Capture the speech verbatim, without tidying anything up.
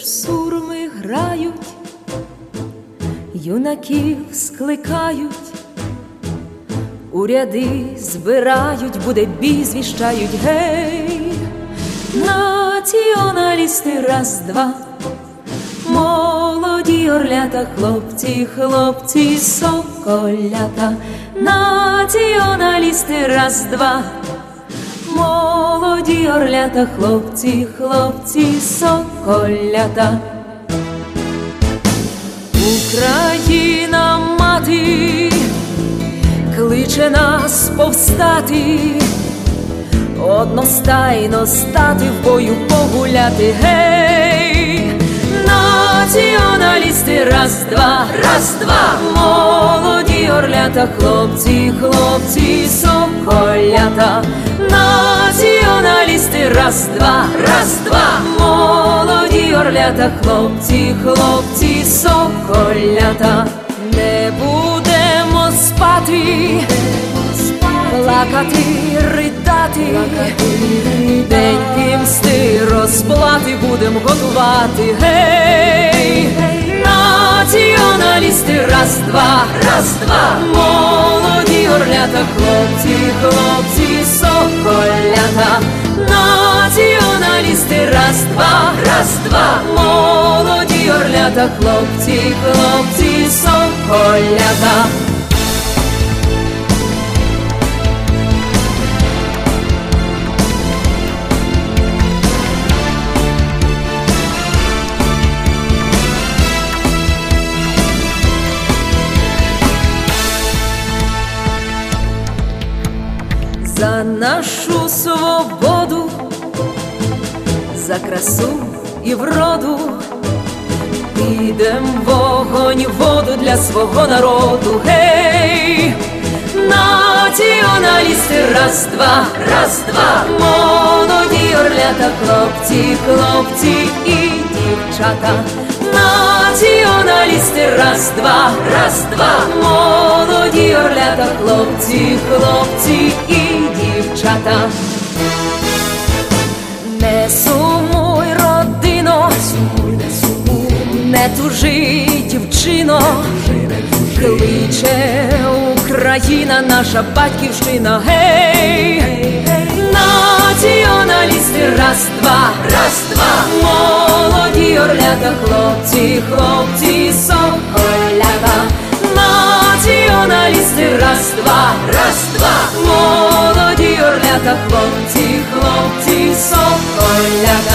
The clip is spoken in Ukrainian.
ж сурми грають, юнаків скликають, у ряди збирають, буде бій, звіщають, гей, націоналісти, раз-два, молоді орлята, хлопці, хлопці, соколята, націоналісти, раз-два, молоді орлята, хлопці, хлопці, соколята. Україна мати кличе нас повстати, одностайно стати, в бою погуляти, гей, націоналісти, раз-два, раз-два, молоді орлята, хлопці, хлопці, соколята, націоналісти, раз-два, раз-два, молоді орлята, хлопці, хлопці, соколята. Не будемо спати, плакати, ридати, день помсти, розплати будем готувати, гей, націоналісти, раз-два, раз-два, молоді орлята, хлопці, хлопці, соколята, націоналісти, раз-два, раз-два, молоді орлята, хлопці, хлопці, соколята. За нашу свободу, за красу і вроду, підем вогонь, воду для свого народу, гей, націоналісти, раз-два, раз-два, молоді орлята, хлопці, хлопці і дівчата, націоналісти, раз-два, раз-два, молоді орлята, хлопці, хлопці і дівчата. Не сумуй, родино, не тужи, дівчино, кличе Україна, наша батьківщина, гей, націоналісти, раз-два, раз-два, молоді орлята, хлопці, хлопці, соколята, націоналісти, раз-два, раз-два, молоді орлята, хлопці, хлопці, соколята.